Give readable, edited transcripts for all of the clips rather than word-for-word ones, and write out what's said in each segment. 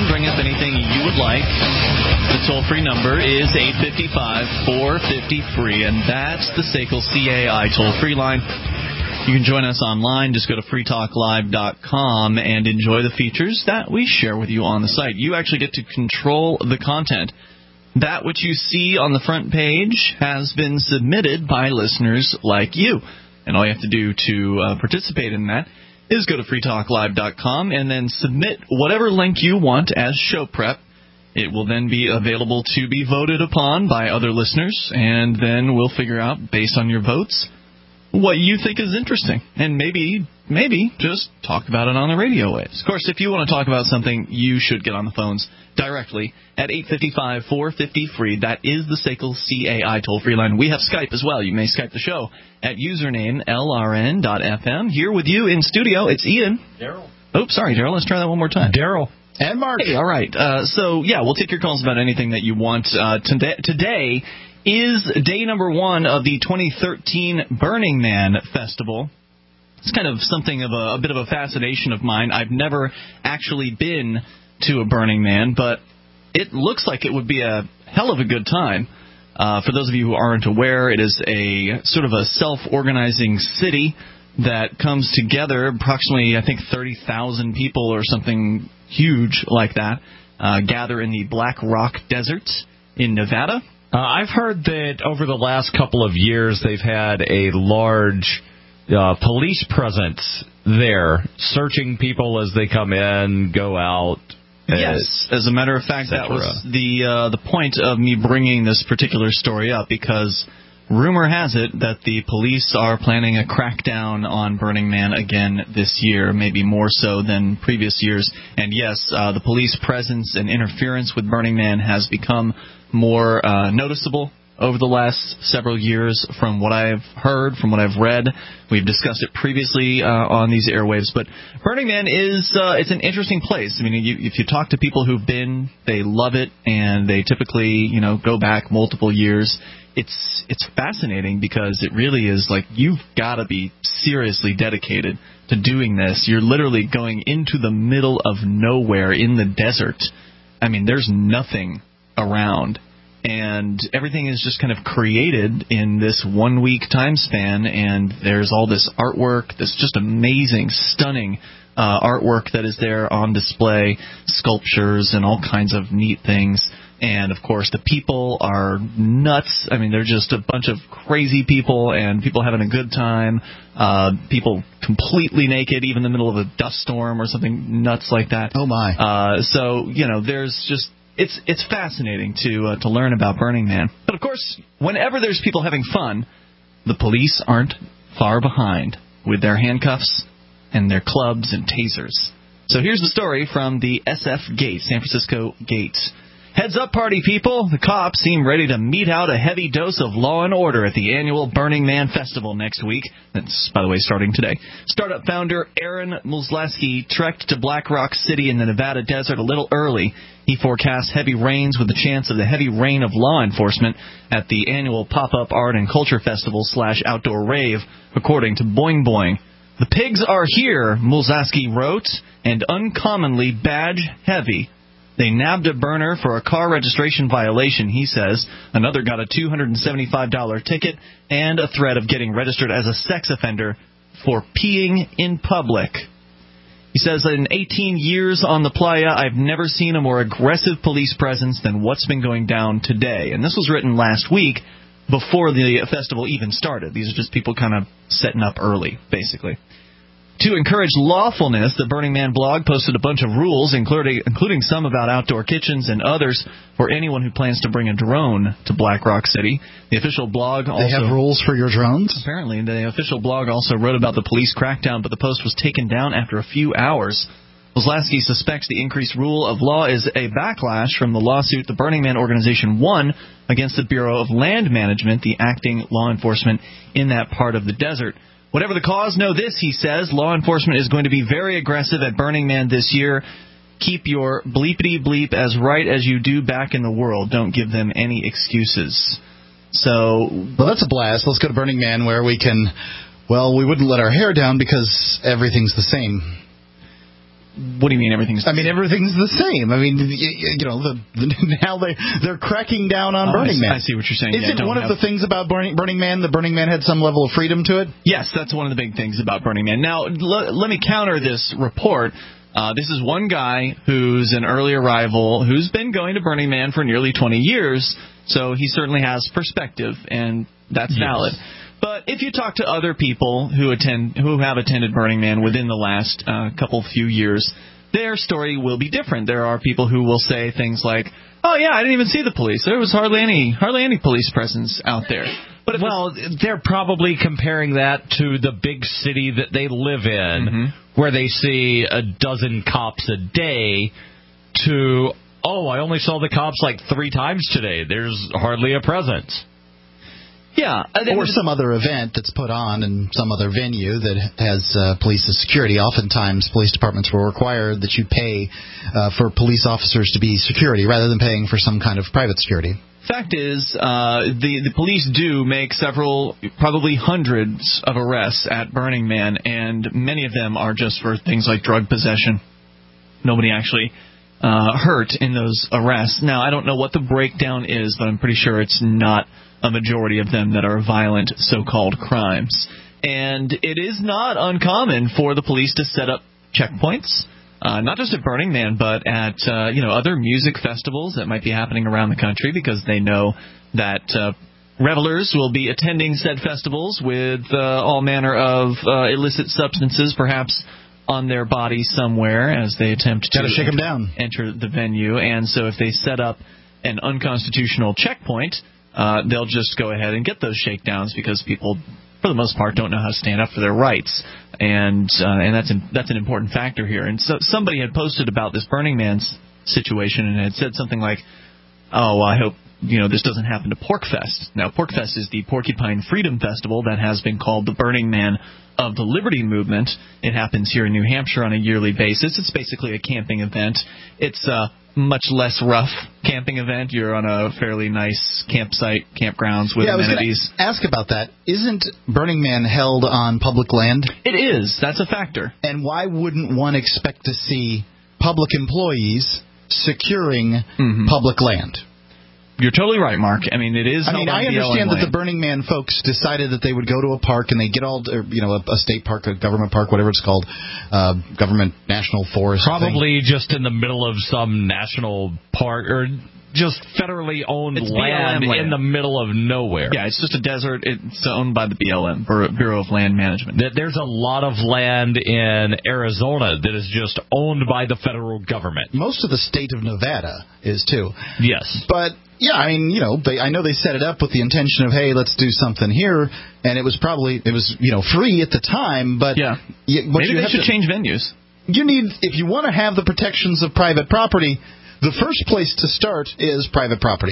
Bring up anything you would like. The toll-free number is 855-450-FREE, and that's the SACL CAI toll-free line. You can join us online. Just go to freetalklive.com and enjoy the features that we share with you on the site. You actually get to control the content. That which you see on the front page has been submitted by listeners like you. And all you have to do to participate in that is go to freetalklive.com and then submit whatever link you want as show prep. It will then be available to be voted upon by other listeners, and then we'll figure out, based on your votes, what you think is interesting, and maybe just talk about it on the radio waves. Of course, if you want to talk about something, you should get on the phones directly at 855-450-FREE. That is the SACL CAI toll-free line. We have Skype as well. You may Skype the show at username LRN.FM. Here with you in studio, it's Ian. Daryl. Oops, sorry, Daryl. Let's try that one more time. Daryl. And Mark. Hey, all right. We'll take your calls about anything that you want. Today is day number 1 of the 2013 Burning Man Festival. It's kind of something of a bit of a fascination of mine. I've never actually been to a Burning Man, but it looks like it would be a hell of a good time. For those of you who aren't aware, it is a sort of a self-organizing city that comes together. Approximately, I think, 30,000 people or something huge like that gather in the Black Rock Desert in Nevada. I've heard that over the last couple of years they've had a large police presence there, searching people as they come in, go out. Yes, as a matter of fact, that was the point of me bringing this particular story up, because rumor has it that the police are planning a crackdown on Burning Man again this year, maybe more so than previous years. And yes, the police presence and interference with Burning Man has become more noticeable over the last several years, from what I've heard, from what I've read. We've discussed it previously on these airwaves. But Burning Man is it's an interesting place. I mean, if you talk to people who've been, they love it, and they typically go back multiple years. It's fascinating, because it really is like you've got to be seriously dedicated to doing this. You're literally going into the middle of nowhere in the desert. I mean, there's nothing around, and everything is just kind of created in this 1 week time span, and there's all this artwork, this just amazing, stunning artwork that is there on display, sculptures and all kinds of neat things. And, of course, the people are nuts. I mean, they're just a bunch of crazy people, and people having a good time. People completely naked, even in the middle of a dust storm or something nuts like that. Oh, my. There's just... It's fascinating to learn about Burning Man. But, of course, whenever there's people having fun, the police aren't far behind with their handcuffs and their clubs and tasers. So here's the story from the SF Gate, San Francisco Gate. Heads up, party people. The cops seem ready to mete out a heavy dose of law and order at the annual Burning Man Festival next week. That's, by the way, starting today. Startup founder Aaron Mulzlaski trekked to Black Rock City in the Nevada desert a little early. He forecasts heavy rains with the chance of the heavy rain of law enforcement at the annual pop-up art and culture festival / outdoor rave, according to Boing Boing. The pigs are here, Mulzlaski wrote, and uncommonly badge-heavy. They nabbed a burner for a car registration violation, he says. Another got a $275 ticket and a threat of getting registered as a sex offender for peeing in public. He says, in 18 years on the playa, I've never seen a more aggressive police presence than what's been going down today. And this was written last week before the festival even started. These are just people kind of setting up early, basically. To encourage lawfulness, the Burning Man blog posted a bunch of rules, including some about outdoor kitchens and others for anyone who plans to bring a drone to Black Rock City. The official blog also... They have rules for your drones? Apparently. The official blog also wrote about the police crackdown, but the post was taken down after a few hours. Kozlowski suspects the increased rule of law is a backlash from the lawsuit the Burning Man organization won against the Bureau of Land Management, the acting law enforcement in that part of the desert. Whatever the cause, know this, he says. Law enforcement is going to be very aggressive at Burning Man this year. Keep your bleepity bleep as right as you do back in the world. Don't give them any excuses. So, well, that's a blast. Let's go to Burning Man where we can, well, we wouldn't let our hair down because everything's the same. What do you mean everything's? I mean, everything's the same. I mean, now they're cracking down on Burning Man. I see what you're saying. Is it one of the things about Burning Man? The Burning Man had some level of freedom to it. Yes, that's one of the big things about Burning Man. Now, let me counter this report. This is one guy who's an early arrival who's been going to Burning Man for nearly 20 years, so he certainly has perspective, and that's valid. But if you talk to other people who have attended Burning Man within the last few years, their story will be different. There are people who will say things like, "Oh yeah, I didn't even see the police. There was hardly any police presence out there." But they're probably comparing that to the big city that they live in, where they see a dozen cops a day, to, I only saw the cops like 3 times today. There's hardly a presence. Yeah. Or some other event that's put on in some other venue that has police security. Oftentimes, police departments will require that you pay for police officers to be security rather than paying for some kind of private security. Fact is, the police do make several, probably hundreds of arrests at Burning Man, and many of them are just for things like drug possession. Nobody actually hurt in those arrests. Now, I don't know what the breakdown is, but I'm pretty sure it's not a majority of them that are violent so-called crimes. And it is not uncommon for the police to set up checkpoints, not just at Burning Man, but at other music festivals that might be happening around the country, because they know that revelers will be attending said festivals with all manner of illicit substances, perhaps on their body somewhere, as they attempt to shake them down. Enter the venue. And so if they set up an unconstitutional checkpoint, they'll just go ahead and get those shakedowns, because people, for the most part, don't know how to stand up for their rights, and that's an important factor here. And so somebody had posted about this Burning Man situation and had said something like, "Oh, I hope this doesn't happen to PorcFest." Now, PorcFest is the Porcupine Freedom Festival that has been called the Burning Man of the Liberty Movement. It happens here in New Hampshire on a yearly basis. It's basically a camping event. It's a much less rough camping event. You're on a fairly nice campsite, campgrounds with amenities. I was going to ask about that. Isn't Burning Man held on public land? It is. That's a factor. And why wouldn't one expect to see public employees securing public land? You're totally right, Mark. I mean, it is. I understand that the Burning Man folks decided that they would go to a park and they get a state park, a government park, whatever it's called, government national forest. Probably just in the middle of some national park or just federally owned land in the middle of nowhere. Yeah, it's just a desert. It's owned by the BLM, Bureau of Land Management. There's a lot of land in Arizona that is just owned by the federal government. Most of the state of Nevada is too. Yes. But yeah, I mean, I know they set it up with the intention of, hey, let's do something here, and it was free at the time, but yeah, maybe they should change venues. If you want to have the protections of private property, the first place to start is private property.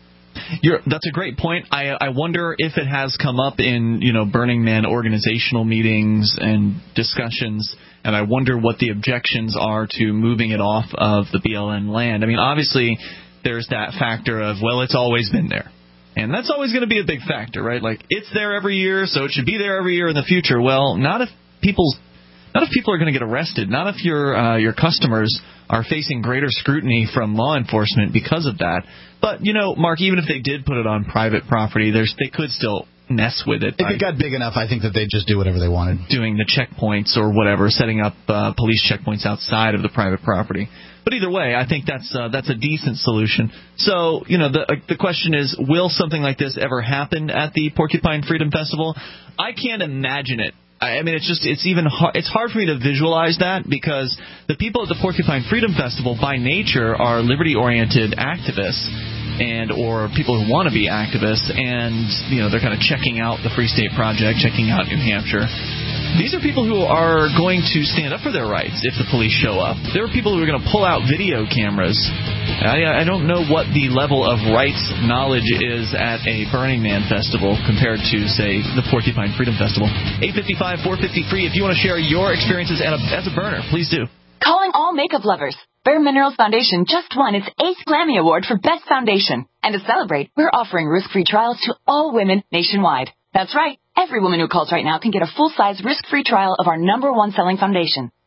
That's a great point. I wonder if it has come up in Burning Man organizational meetings and discussions, and I wonder what the objections are to moving it off of the BLM land. I mean, obviously, there's that factor of, well, it's always been there. And that's always going to be a big factor, right? Like, it's there every year, so it should be there every year in the future. Well, not if people are going to get arrested. Not if your customers are facing greater scrutiny from law enforcement because of that. But, Mark, even if they did put it on private property, they could still mess with it. If it got big enough, I think that they'd just do whatever they wanted. Doing the checkpoints or whatever, setting up police checkpoints outside of the private property. But either way, I think that's a decent solution. So, the question is, will something like this ever happen at the Porcupine Freedom Festival? I can't imagine it. I mean, it's hard for me to visualize that, because the people at the Porcupine Freedom Festival by nature are liberty-oriented activists or people who want to be activists, and they're kind of checking out the Free State Project, checking out New Hampshire. These are people who are going to stand up for their rights if the police show up. There are people who are going to pull out video cameras. I don't know what the level of rights knowledge is at a Burning Man festival compared to, say, the Porcupine Freedom Festival. 855-450-FREE. If you want to share your experiences as a burner, please do. Calling all makeup lovers. Bare Minerals Foundation just won its 8th Glammy Award for Best Foundation. And to celebrate, we're offering risk-free trials to all women nationwide. That's right. Every woman who calls right now can get a full-size, risk-free trial of our #1 selling foundation.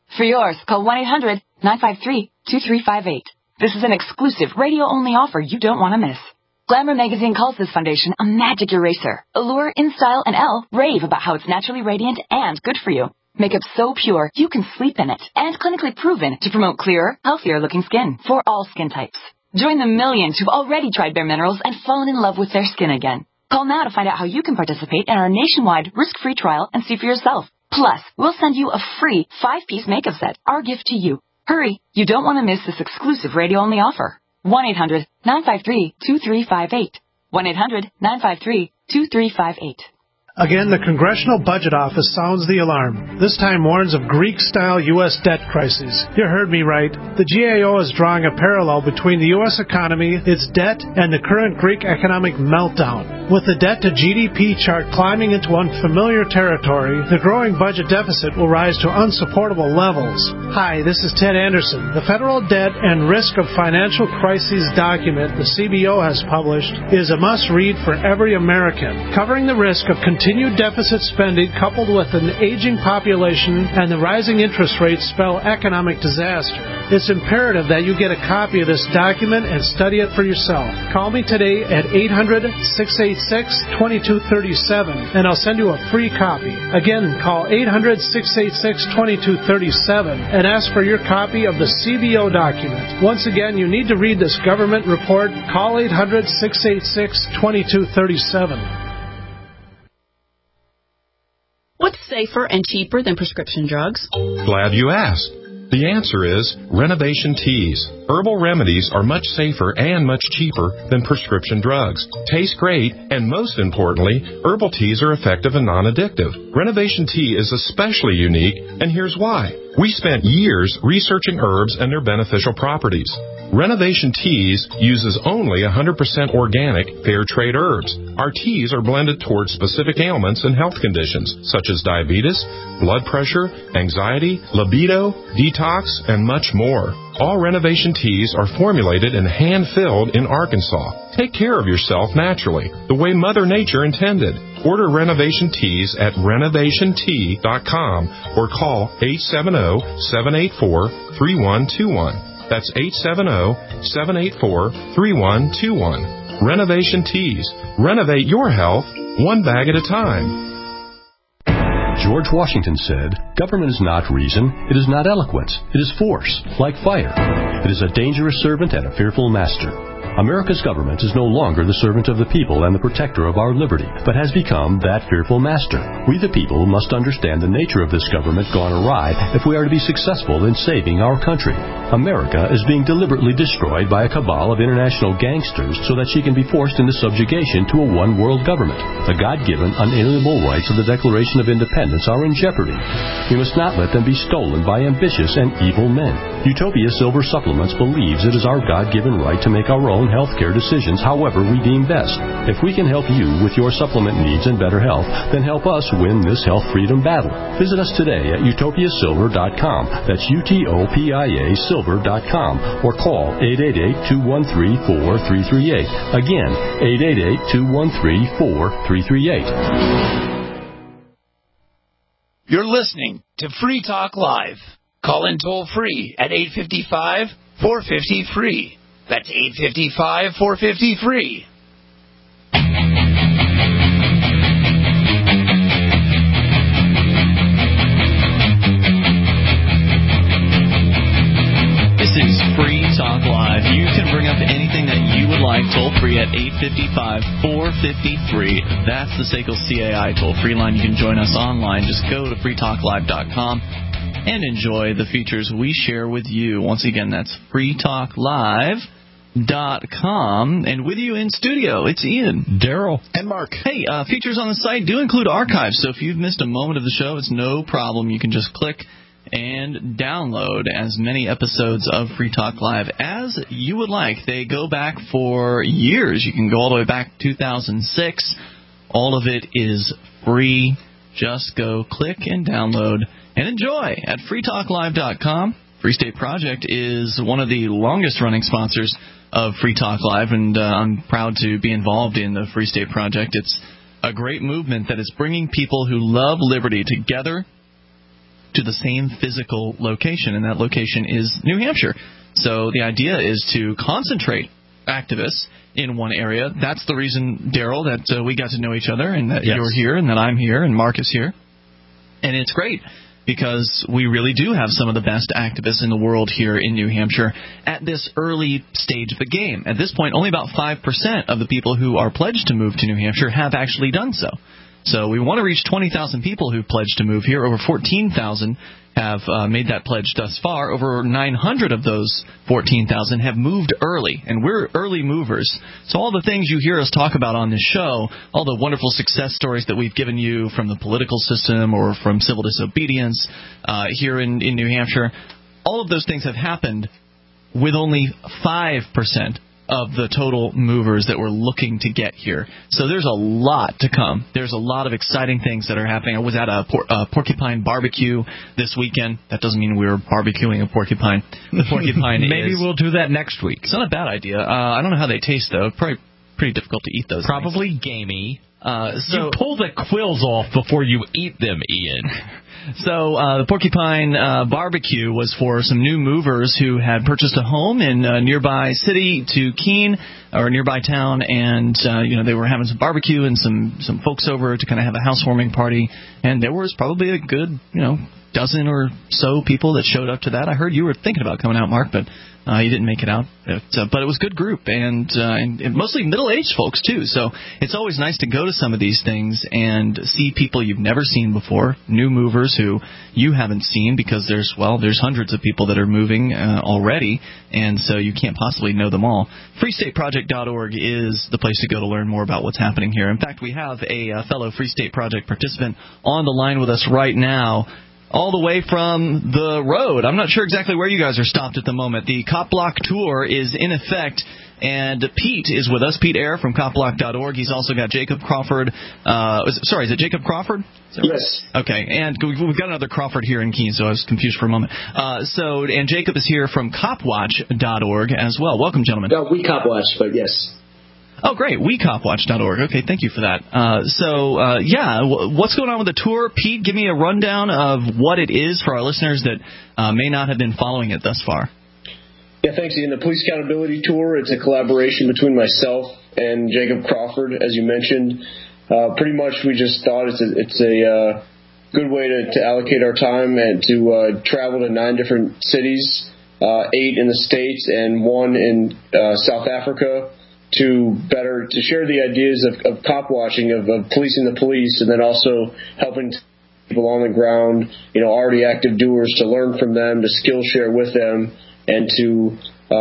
For yours, call 1-800-953-2358. This is an exclusive radio-only offer you don't want to miss. Glamour magazine calls this foundation a magic eraser. Allure, InStyle, and Elle rave about how it's naturally radiant and good for you. Makeup so pure, you can sleep in it. And clinically proven to promote clearer, healthier-looking skin for all skin types. Join the millions who've already tried Bare Minerals and fallen in love with their skin again. Call now to find out how you can participate in our nationwide risk-free trial and see for yourself. Plus, we'll send you a free 5-piece makeup set, our gift to you. Hurry, you don't want to miss this exclusive radio-only offer. 1-800-953-2358. 1-800-953-2358. Again, the Congressional Budget Office sounds the alarm. This time warns of Greek-style U.S. debt crises. You heard me right. The GAO is drawing a parallel between the U.S. economy, its debt, and the current Greek economic meltdown. With the debt-to-GDP chart climbing into unfamiliar territory, the growing budget deficit will rise to unsupportable levels. Hi, this is Ted Anderson. The Federal Debt and Risk of Financial Crises document the CBO has published is a must-read for every American, covering the risk of continued deficit spending coupled with an aging population and the rising interest rates spell economic disaster. It's imperative that you get a copy of this document and study it for yourself. Call me today at 800-686-2237 and I'll send you a free copy. Again, call 800-686-2237 and ask for your copy of the CBO document. Once again, you need to read this government report. Call 800-686-2237. What's safer and cheaper than prescription drugs? Glad you asked. The answer is Renovation Teas. Herbal remedies are much safer and much cheaper than prescription drugs. Taste great, and most importantly, herbal teas are effective and non-addictive. Renovation Tea is especially unique, and here's why. We spent years researching herbs and their beneficial properties. Renovation Teas uses only 100% organic, fair trade herbs. Our teas are blended towards specific ailments and health conditions, such as diabetes, blood pressure, anxiety, libido, detox, and much more. All Renovation Teas are formulated and hand-filled in Arkansas. Take care of yourself naturally, the way Mother Nature intended. Order Renovation Teas at renovationtea.com or call 870-784-3121. That's 870-784-3121. Renovation Teas. Renovate your health one bag at a time. George Washington said, "Government is not reason, it is not eloquence, it is force, like fire. It is a dangerous servant and a fearful master." America's government is no longer the servant of the people and the protector of our liberty, but has become that fearful master. We the people must understand the nature of this government gone awry if we are to be successful in saving our country. America is being deliberately destroyed by a cabal of international gangsters so that she can be forced into subjugation to a one-world government. The God-given, unalienable rights of the Declaration of Independence are in jeopardy. We must not let them be stolen by ambitious and evil men. Utopia Silver Supplements believes it is our God-given right to make our own healthcare decisions however we deem best. If we can help you with your supplement needs and better health, then help us win this health freedom battle. Visit us today at utopiasilver.com. That's UTOPIA silver.com or call 888-213-4338. Again, 888-213-4338. You're listening to Free Talk Live. Call in toll free at 855-450-FREE. That's 855-450-FREE. This is Free Talk Live. You can bring up anything that you would like toll free at 855-450-FREE. That's the SACL CAI toll free line. You can join us online. Just go to freetalklive.com and enjoy the features we share with you. Once again, that's freetalklive.com. And with you in studio, it's Ian, Daryl, and Mark. Hey, features on the site do include archives, so if you've missed a moment of the show, it's no problem. You can just click and download as many episodes of Free Talk Live as you would like. They go back for years. You can go all the way back to 2006. All of it is free. Just go click and download and enjoy at freetalklive.com. Free State Project is one of the longest-running sponsors of Free Talk Live, and I'm proud to be involved in the Free State Project. It's a great movement that is bringing people who love liberty together to the same physical location, and that location is New Hampshire. So the idea is to concentrate activists in one area. That's the reason, Daryl, that we got to know each other, and that you're here, and that I'm here, and Mark is here. And it's great because we really do have some of the best activists in the world here in New Hampshire at this early stage of the game. At this point, only about 5% of the people who are pledged to move to New Hampshire have actually done so. So we want to reach 20,000 people who've pledged to move here. Over 14,000 have made that pledge thus far. Over 900 of those 14,000 have moved early, and we're early movers. So all the things you hear us talk about on this show, all the wonderful success stories that we've given you from the political system or from civil disobedience here in New Hampshire, all of those things have happened with only 5% of the total movers that we're looking to get here. So there's a lot to come. There's a lot of exciting things that are happening. I was at a porcupine barbecue this weekend. That doesn't mean we were barbecuing a porcupine. The porcupine Maybe we'll do that next week. It's not a bad idea. I don't know how they taste, though. Probably pretty difficult to eat those Probably things. gamey. So you pull the quills off before you eat them, Ian. So the Porcupine Barbecue was for some new movers who had purchased a home in a nearby city to Keene, or a nearby town, and they were having some barbecue and some folks over to kind of have a housewarming party, and there was probably a good dozen or so people that showed up to that. I heard you were thinking about coming out, Mark, but you didn't make it out. But it was a good group, and mostly middle-aged folks, too. So it's always nice to go to some of these things and see people you've never seen before, new movers who you haven't seen, because there's hundreds of people that are moving already, and so you can't possibly know them all. FreeStateProject.org is the place to go to learn more about what's happening here. In fact, we have a fellow Free State Project participant on the line with us right now, all the way from the road. I'm not sure exactly where you guys are stopped at the moment. The Cop Block Tour is in effect, and Pete is with us, Pete Eyre from CopBlock.org. He's also got Jacob Crawford. Is it Jacob Crawford? Yes. Okay, and we've got another Crawford here in Keene, so I was confused for a moment. And Jacob is here from CopWatch.org as well. Welcome, gentlemen. No, we CopWatch, but yes. Oh, great. WeCopWatch.org. Okay, thank you for that. What's going on with the tour? Pete, give me a rundown of what it is for our listeners that may not have been following it thus far. Yeah, thanks, Ian. The Police Accountability Tour, it's a collaboration between myself and Jacob Crawford, as you mentioned. Pretty much we just thought it's a good way to allocate our time and to travel to 9 different cities, 8 in the States and 1 in South Africa, to share the ideas of cop watching, of policing the police, and then also helping people on the ground, already active doers, to learn from them, to skill share with them, and to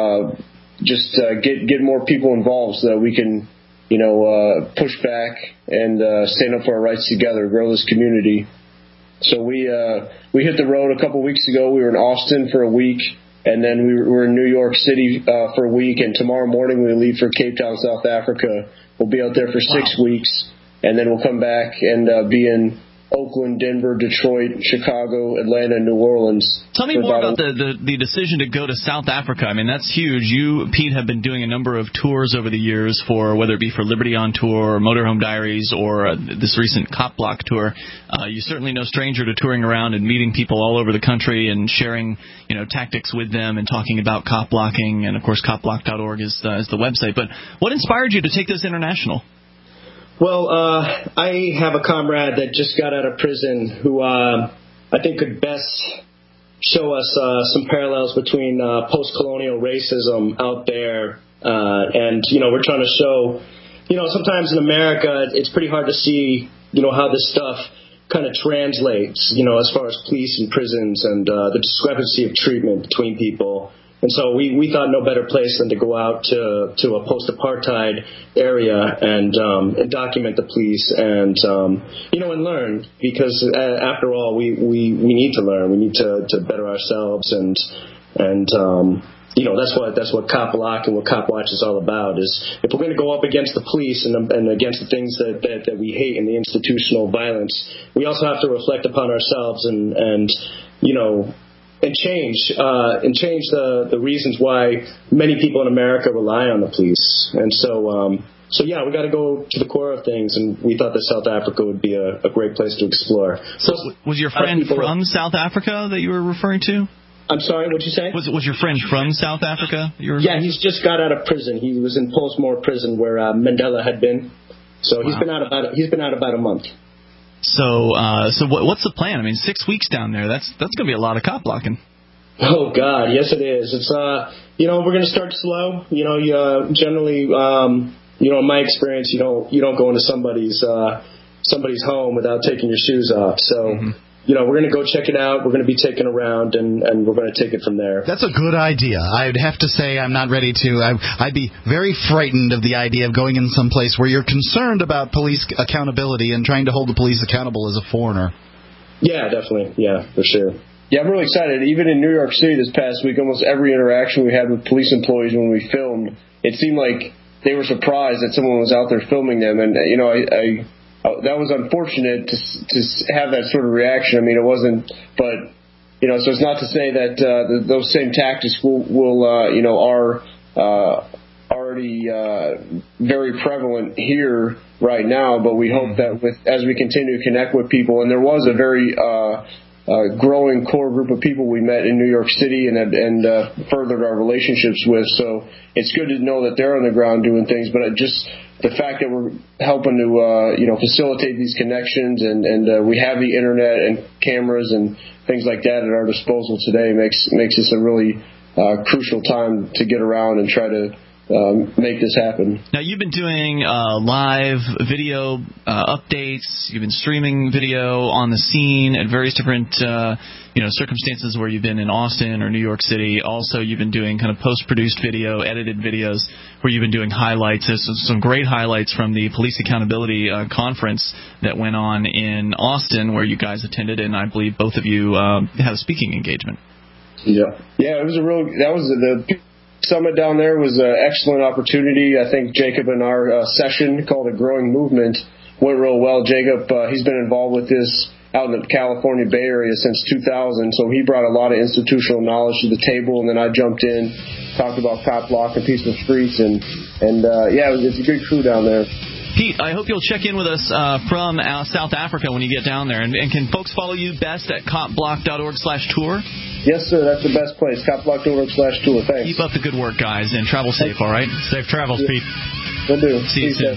get more people involved so that we can push back and stand up for our rights together, grow this community. So we hit the road a couple weeks ago. We were in Austin for a week. And then we were in New York City for a week, and tomorrow morning we leave for Cape Town, South Africa. We'll be out there for 6 weeks, and then we'll come back and be in Oakland, Denver, Detroit, Chicago, Atlanta, and New Orleans. Tell me more about the decision to go to South Africa. I mean, that's huge. You, Pete, have been doing a number of tours over the years, for whether it be for Liberty on Tour or Motorhome Diaries or this recent Cop Block Tour. You certainly no stranger to touring around and meeting people all over the country and sharing, tactics with them and talking about cop blocking. And, of course, copblock.org is the website. But what inspired you to take this international? Well, I have a comrade that just got out of prison who I think could best show us some parallels between post-colonial racism out there. And we're trying to show, sometimes in America it's pretty hard to see, how this stuff kind of translates, as far as police and prisons and the discrepancy of treatment between people. And so we thought no better place than to go out to a post-apartheid area and document the police and and learn, because after all we need to learn. We need to better ourselves and that's what Cop Block and what Cop Watch is all about. Is if we're going to go up against the police and against the things that we hate and the institutional violence, we also have to reflect upon ourselves and change the reasons why many people in America rely on the police. And so So yeah, we got to go to the core of things, and we thought that South Africa would be a great place to explore. So was your friend from South Africa that you were referring to? I'm sorry, what'd you say? Was your friend from South Africa? Yeah, he's just got out of prison. He was in Pollsmoor prison where Mandela had been. So he's been out about a month. So what's the plan? I mean, 6 weeks down there. That's going to be a lot of cop blocking. Oh God, yes it is. It's we're going to start slow. You generally, in my experience, you don't go into somebody's home without taking your shoes off. So. We're going to go check it out. We're going to be taken around, and we're going to take it from there. That's a good idea. I'd have to say I'm not ready to. I'd be very frightened of the idea of going in some place where you're concerned about police accountability and trying to hold the police accountable as a foreigner. Yeah, definitely. Yeah, for sure. Yeah, I'm really excited. Even in New York City this past week, almost every interaction we had with police employees when we filmed, it seemed like they were surprised that someone was out there filming them. And, that was unfortunate to have that sort of reaction. I mean, it wasn't, but, so it's not to say that those same tactics are already very prevalent here right now, but we hope that as we continue to connect with people, and there was a very growing core group of people we met in New York City and furthered our relationships with, so it's good to know that they're on the ground doing things, but the fact that we're helping to facilitate these connections and we have the internet and cameras and things like that at our disposal today makes this a really crucial time to get around and try to make this happen. Now, you've been doing live video updates. You've been streaming video on the scene at various different circumstances where you've been in Austin or New York City. Also, you've been doing kind of post-produced video, edited videos where you've been doing highlights. There's some great highlights from the Police Accountability Conference that went on in Austin where you guys attended, and I believe both of you had a speaking engagement. Yeah, it was the summit down there was an excellent opportunity. I think Jacob and our session called A Growing Movement went real well. Jacob, he's been involved with this out in the California Bay Area since 2000, so he brought a lot of institutional knowledge to the table, and then I jumped in, talked about cop block and peaceful streets, and it's a good crew down there. Pete, I hope you'll check in with us from South Africa when you get down there. And can folks follow you best at copblock.org/tour? Yes, sir. That's the best place, copblock.org/tour. Thanks. Keep up the good work, guys, and travel safe, all right? Safe travels, Pete. Will do. See you soon.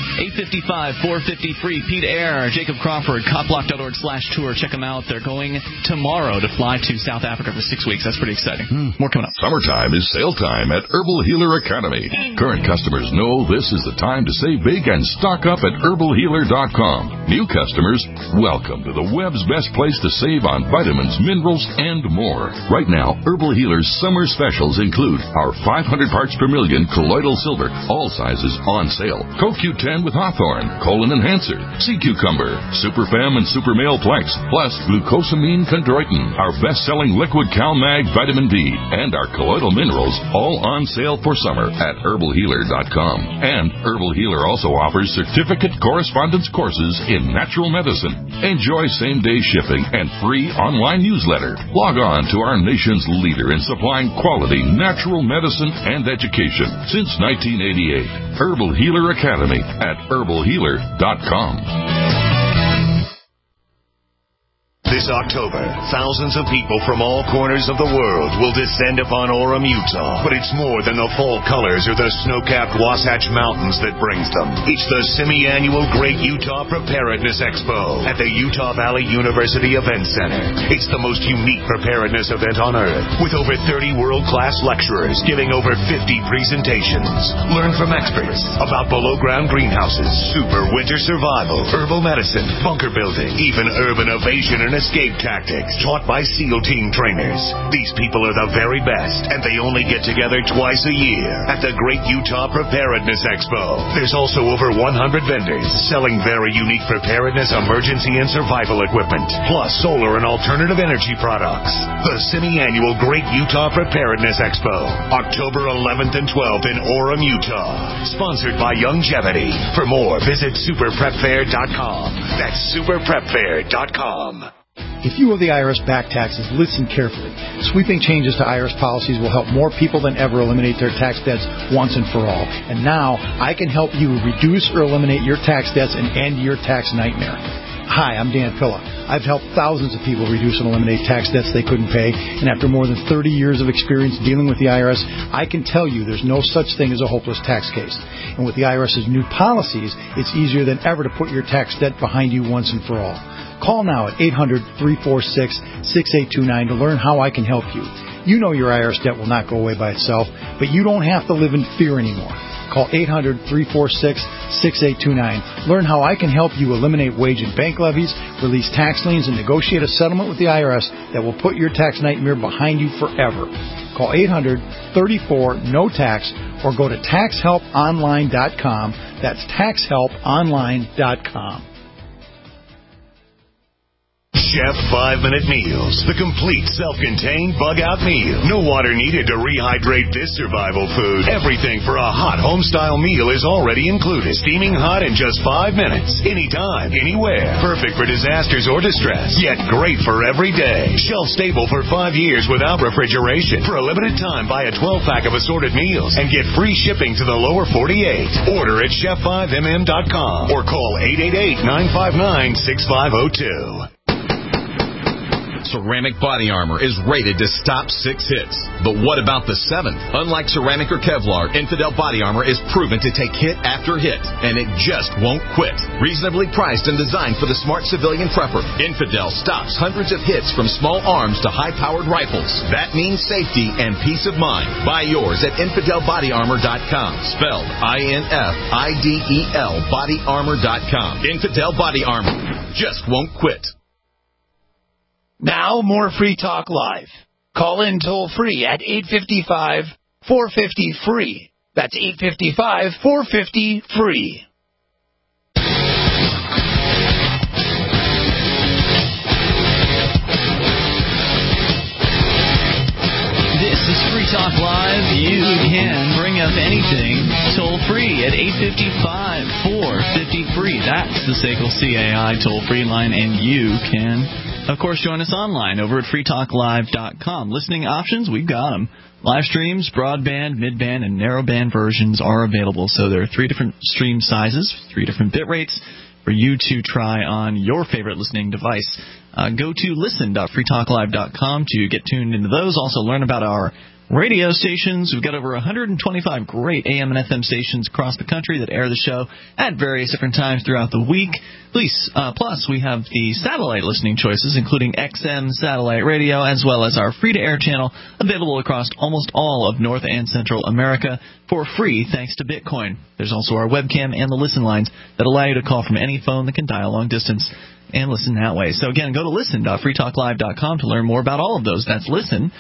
855-453, Pete Air, Jacob Crawford, copblock.org/tour. Check them out. They're going tomorrow to fly to South Africa for 6 weeks. That's pretty exciting. More coming up. Summertime is sale time at Herbal Healer Academy. Current customers know this is the time to save big and stock up at herbalhealer.com. New customers, welcome to the web's best place to save on vitamins, minerals, and more. Right now, Herbal Healer's summer specials include our 500 parts per million colloidal silver, all sizes on sale. CoQ10 with Hawthorne, Colon Enhancer, Sea Cucumber, Superfem and Super Male Plex, plus Glucosamine Chondroitin, our best-selling liquid CalMag Vitamin D, and our colloidal minerals, all on sale for summer at herbalhealer.com. And Herbal Healer also offers certificate correspondence courses in natural medicine. Enjoy same-day shipping and free online newsletter. Log on to our nation's leader in supplying quality natural medicine and education since 1988. Herbal Healer Academy at herbalhealer.com. This October, thousands of people from all corners of the world will descend upon Orem, Utah. But it's more than the fall colors or the snow-capped Wasatch Mountains that brings them. It's the semi-annual Great Utah Preparedness Expo at the Utah Valley University Event Center. It's the most unique preparedness event on Earth, with over 30 world-class lecturers giving over 50 presentations. Learn from experts about below-ground greenhouses, super winter survival, herbal medicine, bunker building, even urban evasion and escape tactics taught by SEAL team trainers. These people are the very best, and they only get together twice a year at the Great Utah Preparedness Expo. There's also over 100 vendors selling very unique preparedness, emergency, and survival equipment, plus solar and alternative energy products. The semi-annual Great Utah Preparedness Expo, October 11th and 12th in Orem, Utah. Sponsored by Youngevity. For more, visit superprepfair.com. That's superprepfair.com. If you owe the IRS back taxes, listen carefully. Sweeping changes to IRS policies will help more people than ever eliminate their tax debts once and for all. And now, I can help you reduce or eliminate your tax debts and end your tax nightmare. Hi, I'm Dan Pilla. I've helped thousands of people reduce and eliminate tax debts they couldn't pay, and after more than 30 years of experience dealing with the IRS, I can tell you there's no such thing as a hopeless tax case. And with the IRS's new policies, it's easier than ever to put your tax debt behind you once and for all. Call now at 800-346-6829 to learn how I can help you. You know your IRS debt will not go away by itself, but you don't have to live in fear anymore. Call 800-346-6829. Learn how I can help you eliminate wage and bank levies, release tax liens, and negotiate a settlement with the IRS that will put your tax nightmare behind you forever. Call 800-34-NO-TAX or go to taxhelponline.com. That's taxhelponline.com. Chef 5-Minute Meals, the complete self-contained bug-out meal. No water needed to rehydrate this survival food. Everything for a hot home-style meal is already included. Steaming hot in just 5 minutes. Anytime, anywhere. Perfect for disasters or distress, yet great for every day. Shelf-stable for 5 years without refrigeration. For a limited time, buy a 12-pack of assorted meals and get free shipping to the lower 48. Order at chef5mm.com or call 888-959-6502. Ceramic Body Armor is rated to stop 6 hits. But what about the 7th? Unlike ceramic or Kevlar, Infidel Body Armor is proven to take hit after hit, and it just won't quit. Reasonably priced and designed for the smart civilian prepper, Infidel stops hundreds of hits from small arms to high-powered rifles. That means safety and peace of mind. Buy yours at InfidelBodyArmor.com. Spelled INFIDEL BodyArmor.com. Infidel Body Armor just won't quit. Now, more Free Talk Live. Call in toll-free at 855-450-FREE. That's 855-450-FREE. This is Free Talk Live. You can bring up anything toll-free at 855-450-FREE. That's the SACL CAI toll-free line, and you can, of course, join us online over at freetalklive.com. Listening options, we've got them. Live streams, broadband, midband, and narrowband versions are available. So there are 3 different stream sizes, 3 different bit rates for you to try on your favorite listening device. Go to listen.freetalklive.com to get tuned into those. Also learn about our radio stations. We've got over 125 great AM and FM stations across the country that air the show at various different times throughout the week. Plus, we have the satellite listening choices, including XM satellite radio, as well as our free-to-air channel, available across almost all of North and Central America for free, thanks to Bitcoin. There's also our webcam and the listen lines that allow you to call from any phone that can dial long distance and listen that way. So, again, go to listen.freetalklive.com to learn more about all of those. That's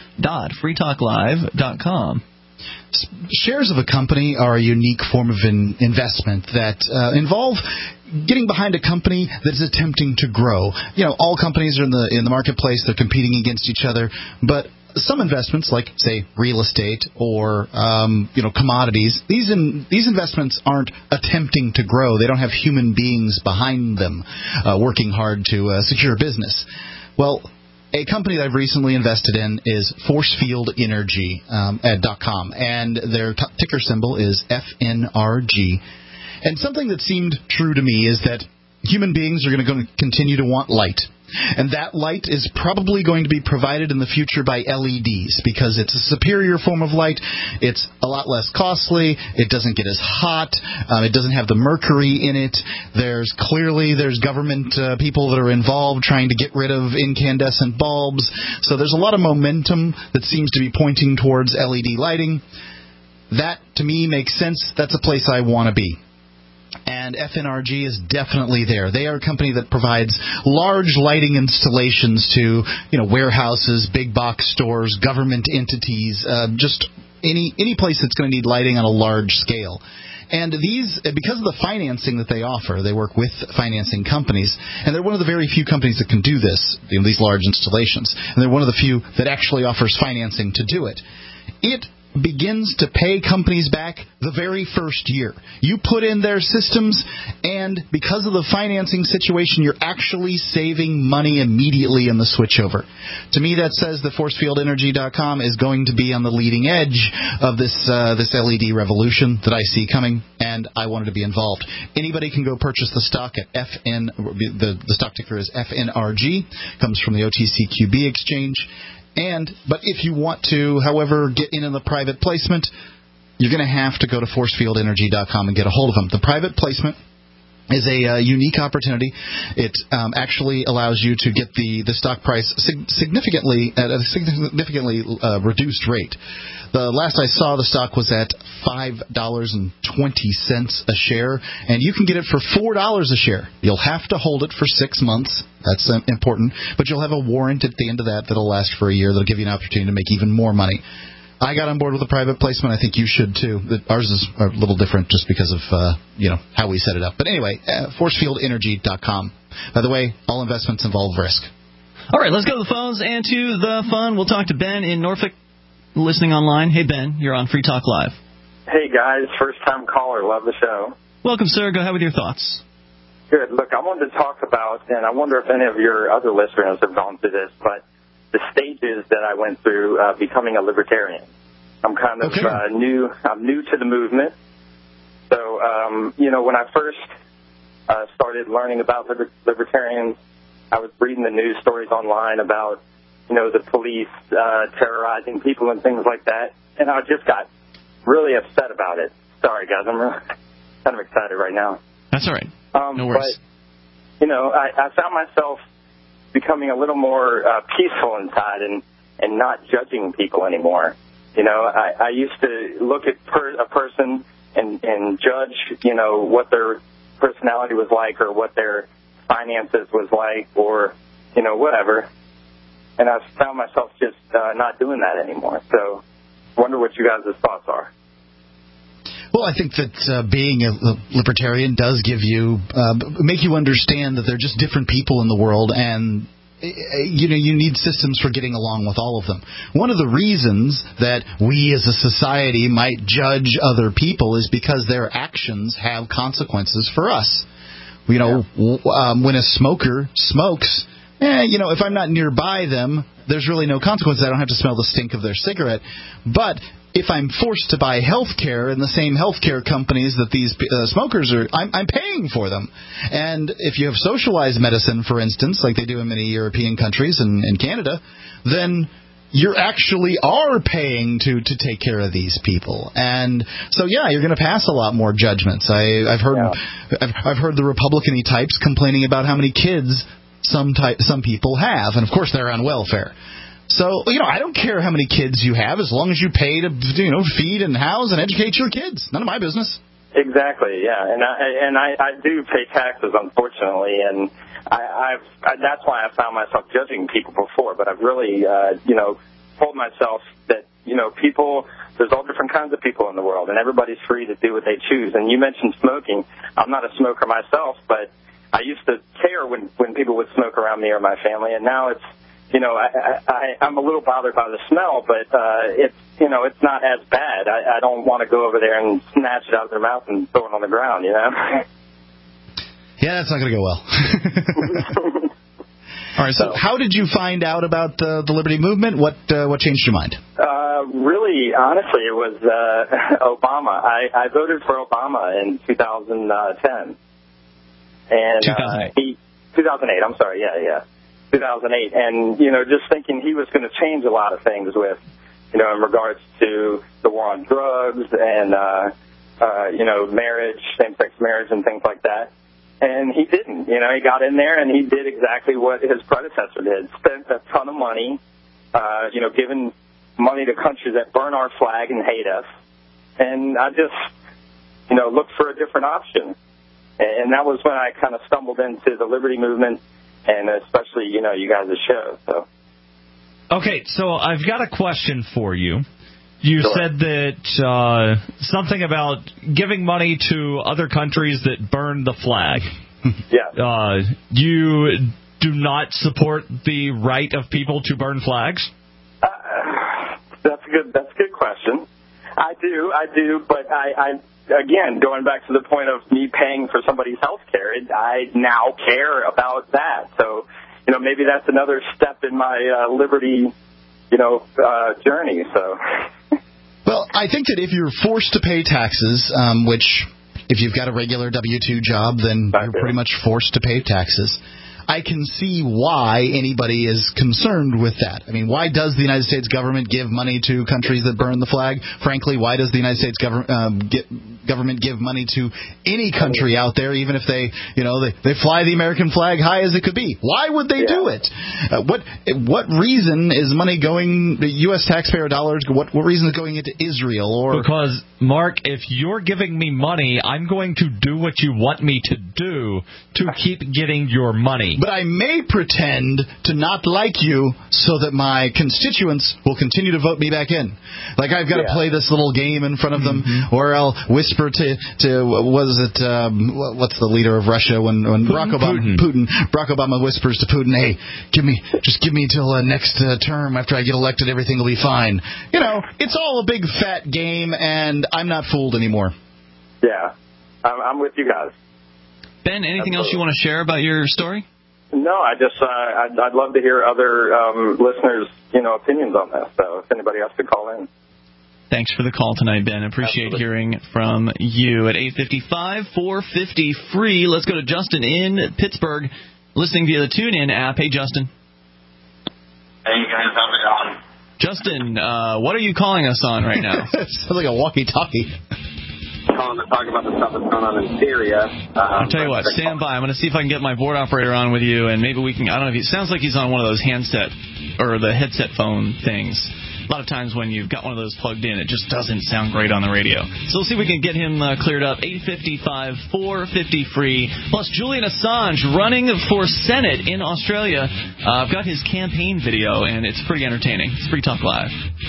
listen.freetalklive.com. Shares of a company are a unique form of investment that involve getting behind a company that is attempting to grow. You know, all companies are in the marketplace. They're competing against each other. But some investments, like, say, real estate or, commodities, these investments aren't attempting to grow. They don't have human beings behind them working hard to secure business. Well, a company that I've recently invested in is Forcefield Energy .com, and their ticker symbol is FNRG. And something that seemed true to me is that human beings are going to continue to want light. And that light is probably going to be provided in the future by LEDs because it's a superior form of light. It's a lot less costly. It doesn't get as hot. It doesn't have the mercury in it. There's government people that are involved trying to get rid of incandescent bulbs. So there's a lot of momentum that seems to be pointing towards LED lighting. That, to me, makes sense. That's a place I want to be. And FNRG is definitely there. They are a company that provides large lighting installations to, warehouses, big box stores, government entities, just any place that's going to need lighting on a large scale. And these, because of the financing that they offer, they work with financing companies, and they're one of the very few companies that can do this, these large installations. And they're one of the few that actually offers financing to do it. It begins to pay companies back the very first year. You put in their systems, and because of the financing situation, you're actually saving money immediately in the switchover. To me, that says that ForcefieldEnergy.com is going to be on the leading edge of this LED revolution that I see coming, and I wanted to be involved. Anybody can go purchase the stock at the stock ticker is FNRG, comes from the OTCQB exchange. But if you want to, however, get in on the private placement, you're going to have to go to ForcefieldEnergy.com and get a hold of them. The private placement is a unique opportunity. It actually allows you to get the stock price significantly at a significantly reduced rate. The last I saw, the stock was at $5.20 a share, and you can get it for $4 a share. You'll have to hold it for 6 months. That's important. But you'll have a warrant at the end of that that'll last for a year. That'll give you an opportunity to make even more money. I got on board with the private placement. I think you should too. Ours is a little different just because of how we set it up. But anyway, ForcefieldEnergy.com. By the way, all investments involve risk. All right, let's go to the phones and to the fun. We'll talk to Ben in Norfolk, listening online. Hey, Ben, you're on Free Talk Live. Hey, guys, first-time caller. Love the show. Welcome, sir. Go ahead with your thoughts. Good. Look, I wanted to talk about, and I wonder if any of your other listeners have gone through this, but the stages that I went through becoming a libertarian. I'm kind of new. I'm new to the movement. So, when I first started learning about libertarians, I was reading the news stories online about, the police terrorizing people and things like that, and I just got really upset about it. Sorry, guys. I'm really kind of excited right now. That's all right. No worries. But, I found myself becoming a little more peaceful inside and not judging people anymore. I used to look at a person and judge, what their personality was like or what their finances was like or, whatever. And I found myself just not doing that anymore. So I wonder what you guys' thoughts are. Well, I think that being a libertarian does give you, make you understand that they're just different people in the world, and you need systems for getting along with all of them. One of the reasons that we as a society might judge other people is because their actions have consequences for us. When a smoker smokes, if I'm not nearby them, there's really no consequence. I don't have to smell the stink of their cigarette. But if I'm forced to buy health care in the same health care companies that these smokers are, I'm paying for them. And if you have socialized medicine, for instance, like they do in many European countries and in Canada, then you actually are paying to take care of these people. And so, you're going to pass a lot more judgments. I've heard the Republican-y types complaining about how many kids some people have, and of course they're on welfare. So, I don't care how many kids you have as long as you pay to, feed and house and educate your kids. None of my business. Exactly, yeah. And I do pay taxes, unfortunately, and that's why I found myself judging people before. But I've really, told myself that, people, there's all different kinds of people in the world, and everybody's free to do what they choose. And you mentioned smoking. I'm not a smoker myself, but I used to care when people would smoke around me or my family, and now it's, I'm a little bothered by the smell, but it's not as bad. I don't want to go over there and snatch it out of their mouth and throw it on the ground, Yeah, that's not going to go well. All right, so how did you find out about the Liberty Movement? What changed your mind? Really, honestly, it was Obama. I voted for Obama in 2010. And 2008, I'm sorry, yeah. 2008, and, just thinking he was going to change a lot of things with, in regards to the war on drugs and, marriage, same-sex marriage and things like that. And he didn't. He got in there and he did exactly what his predecessor did, spent a ton of money, giving money to countries that burn our flag and hate us. And I just, looked for a different option. And that was when I kind of stumbled into the Liberty Movement, and especially, you guys' show. So. Okay, so I've got a question for you. You said that something about giving money to other countries that burn the flag. Yeah. You do not support the right of people to burn flags? That's a good question. I do, but I again, going back to the point of me paying for somebody's health care, I now care about that. So, maybe that's another step in my liberty, journey. So. Well, I think that if you're forced to pay taxes, which if you've got a regular W-2 job, then you're pretty much forced to pay taxes. I can see why anybody is concerned with that. I mean, why does the United States government give money to countries that burn the flag? Frankly, why does the United States government give money to any country out there, even if they fly the American flag high as it could be? Why would they do it? What reason is money going, the U.S. taxpayer dollars, what reason is going into Israel? Because, Mark, if you're giving me money, I'm going to do what you want me to do to keep getting your money. But I may pretend to not like you so that my constituents will continue to vote me back in. Like I've got to play this little game in front of them, or I'll whisper to what's the leader of Russia when Barack Obama whispers to Putin, hey, give me till next term after I get elected, everything will be fine. It's all a big fat game, and I'm not fooled anymore. Yeah, I'm with you guys. Ben, anything else you want to share about your story? No, I'd love to hear other listeners, opinions on this. So if anybody else could call in. Thanks for the call tonight, Ben. Appreciate hearing from you at 855-450-FREE. Let's go to Justin in Pittsburgh, listening via the TuneIn app. Hey, Justin. Hey, guys. How's it going? Justin, what are you calling us on right now? Sounds like a walkie-talkie. Calling to talk about the stuff that's going on in Syria. I'll tell you what, stand by. I'm going to see if I can get my board operator on with you, and maybe we can, I don't know if it sounds like he's on one of those handset or the headset phone things. A lot of times when you've got one of those plugged in, it just doesn't sound great on the radio. So we'll see if we can get him cleared up. 855-450-FREE. Plus, Julian Assange running for Senate in Australia. I've got his campaign video, and it's pretty entertaining. It's Free Talk Live.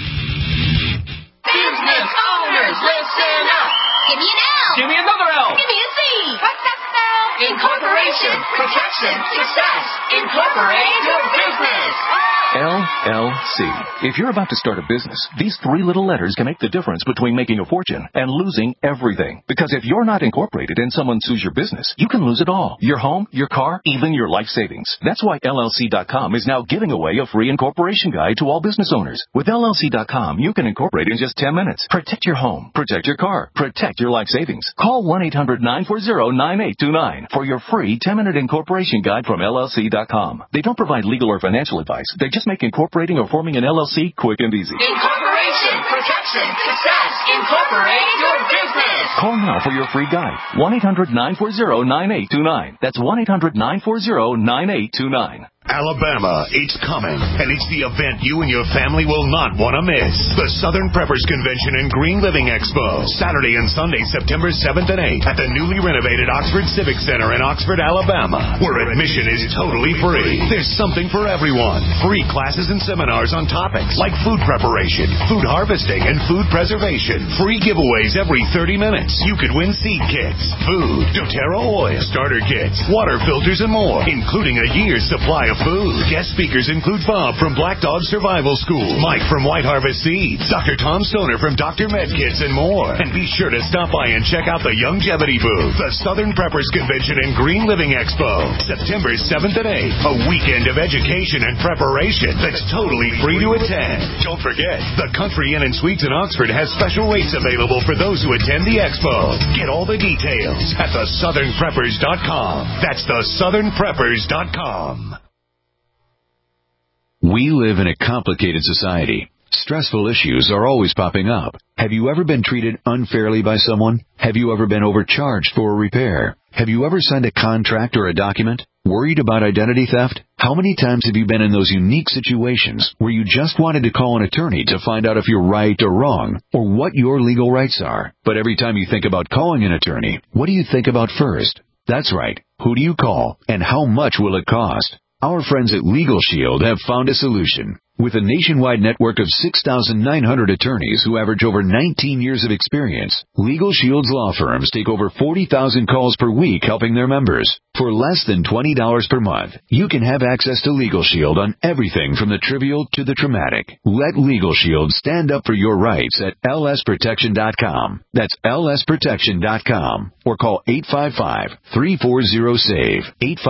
Business owners, listen up. Give me an L. Give me another L. Give me a C. What's that spell? Incorporation. Protection. Success. Incorporate your business. LLC. If you're about to start a business, these three little letters can make the difference between making a fortune and losing everything. Because if you're not incorporated and someone sues your business, you can lose it all. Your home, your car, even your life savings. That's why LLC.com is now giving away a free incorporation guide to all business owners. With LLC.com, you can incorporate in just 10 minutes. Protect your home. Protect your car. Protect your life savings. Call 1-800-940-9829 for your free 10-minute incorporation guide from LLC.com. They don't provide legal or financial advice. They just make incorporating or forming an LLC quick and easy. Incorporation, protection, success. Incorporate your business. Call now for your free guide. 1-800-940-9829. That's 1-800-940-9829. Alabama, it's coming, and it's the event you and your family will not want to miss. The Southern Preppers Convention and Green Living Expo, Saturday and Sunday, September 7th and 8th at the newly renovated Oxford Civic Center in Oxford, Alabama, where admission is totally free. There's something for everyone. Free classes and seminars on topics like food preparation, food harvesting, and food preservation. Free giveaways every 30 minutes. You could win seed kits, food, doTERRA oil, starter kits, water filters, and more, including a year's supply of food. Guest speakers include Bob from Black Dog Survival School, Mike from White Harvest Seeds, Dr. Tom Stoner from Dr. Medkits, and more. And be sure to stop by and check out the Longevity booth. The Southern Preppers Convention and Green Living Expo, September 7th and 8th. A weekend of education and preparation that's totally free to attend. Don't forget, the Country Inn and Suites in Oxford has special rates available for those who attend the expo. Get all the details at thesouthernpreppers.com. That's thesouthernpreppers.com. We live in a complicated society. Stressful issues are always popping up. Have you ever been treated unfairly by someone? Have you ever been overcharged for a repair? Have you ever signed a contract or a document? Worried about identity theft? How many times have you been in those unique situations where you just wanted to call an attorney to find out if you're right or wrong, or what your legal rights are? But every time you think about calling an attorney, what do you think about first? That's right. Who do you call, and how much will it cost? Our friends at Legal Shield have found a solution. With a nationwide network of 6,900 attorneys who average over 19 years of experience, Legal Shield's law firms take over 40,000 calls per week helping their members. For less than $20 per month, you can have access to Legal Shield on everything from the trivial to the traumatic. Let Legal Shield stand up for your rights at lsprotection.com. That's lsprotection.com. Or call 855-340-SAVE.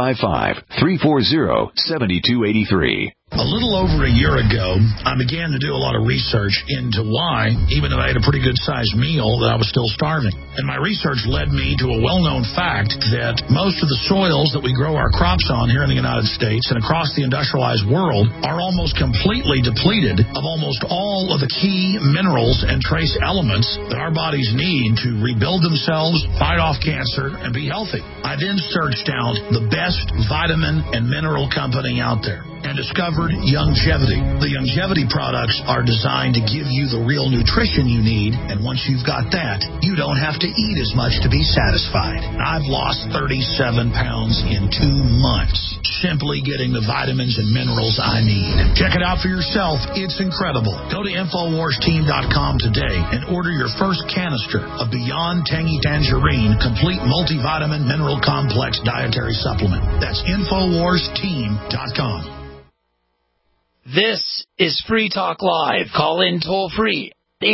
855-340-7283. A little over a year ago, I began to do a lot of research into why, even though I had a pretty good-sized meal, that I was still starving. And my research led me to a well-known fact that most of the soils that we grow our crops on here in the United States and across the industrialized world are almost completely depleted of almost all of the key minerals and trace elements that our bodies need to rebuild themselves, fight off cancer, and be healthy. I then searched out the best vitamin and mineral company out there and discovered Youngevity. The Youngevity products are designed to give you the real nutrition you need, and once you've got that, you don't have to eat as much to be satisfied. I've lost 37 pounds in 2 months, simply getting the vitamins and minerals I need. Check it out for yourself. It's incredible. Go to InfoWarsTeam.com today and order your first canister of Beyond Tangy Tangerine Complete Multivitamin Mineral Complex Dietary Supplement. That's InfoWarsTeam.com. This is Free Talk Live. Call in toll free.